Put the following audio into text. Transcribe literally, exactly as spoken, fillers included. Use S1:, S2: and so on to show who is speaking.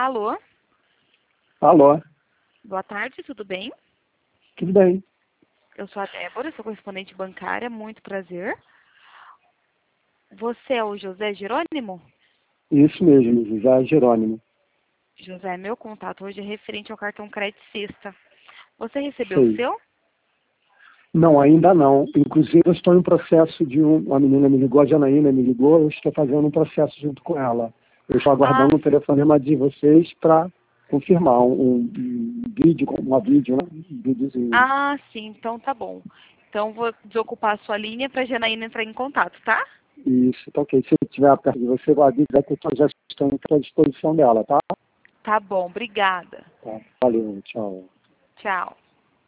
S1: Alô?
S2: Alô,
S1: Boa tarde, tudo bem?
S2: tudo bem?
S1: Eu sou a Débora, sou correspondente bancária, muito prazer. Você é o José Jerônimo?
S2: Isso mesmo, José Jerônimo.
S1: José, meu contato hoje é referente ao cartão Crédito Sexta. Você recebeu o
S2: Sei.
S1: seu?
S2: Não, ainda não. Inclusive, eu estou em processo de um, uma menina me ligou, a Janaína me ligou, eu estou fazendo um processo junto com ela. Eu estou
S1: Ah,
S2: aguardando um telefonema de vocês para confirmar um, um vídeo, uma vídeo, né? Um videozinho.
S1: ah, sim, então tá bom. Então vou desocupar a sua linha para a Janaína entrar em contato, tá?
S2: Isso, tá ok. Se eu estiver perto de você, eu aviso que eu já estou à disposição dela, tá?
S1: Tá bom, obrigada.
S2: Tá. Valeu, tchau.
S1: Tchau.